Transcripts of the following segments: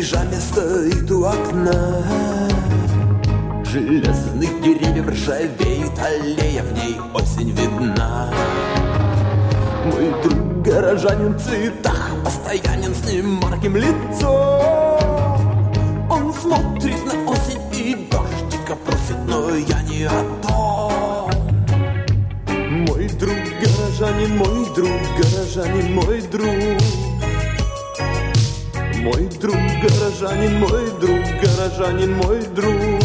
пижаме стоит у окна. Железных деревьев ржавеет аллея, в ней осень видна. Мой друг горожанин в цветах, постоянен с немарким лицом. Он смотрит на осень и дождика просит, но я не о том. Мой друг горожанин, мой друг горожанин, мой друг. Мой друг горожанин, мой друг горожанин, мой друг.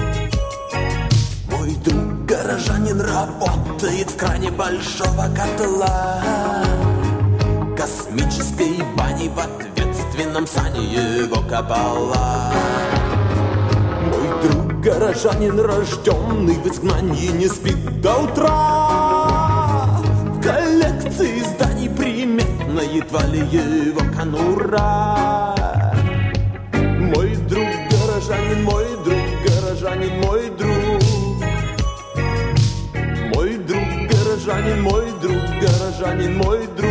Мой друг горожанин работает в кране большого котла, космической бани в ответственном сане его кабала. Мой друг горожанин, рожденный в изгнании, не спит до утра. В коллекции зданий приметна едва ли его конура. Мой друг горожанин, мой друг горожанин, мой друг. Мой друг горожанин, мой друг горожанин, мой друг.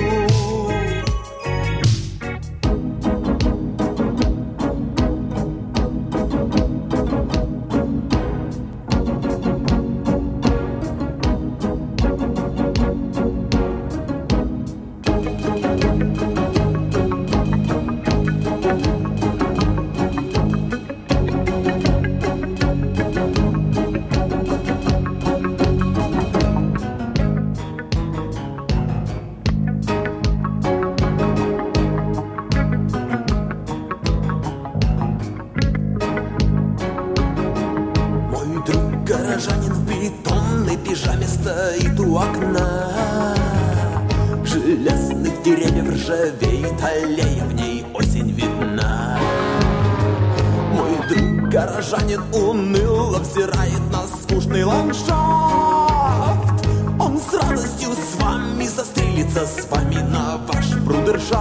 Горожанин в бетонной пижаме стоит у окна. Железных деревьев ржавеет аллея, в ней осень видна. Мой друг горожанин уныло взирает на скучный ландшафт. Он с радостью с вами застрелится, с вами на ваш брудершафт.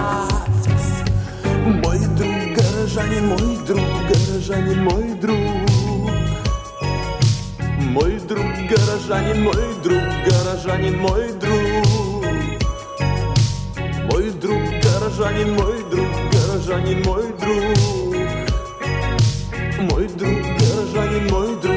Мой друг горожанин, мой друг горожанин, мой друг. Мой друг горожанин, мой друг горожанин, мой друг. Мой друг горожанин, мой друг горожанин, мой друг. Мой друг горожанин, мой друг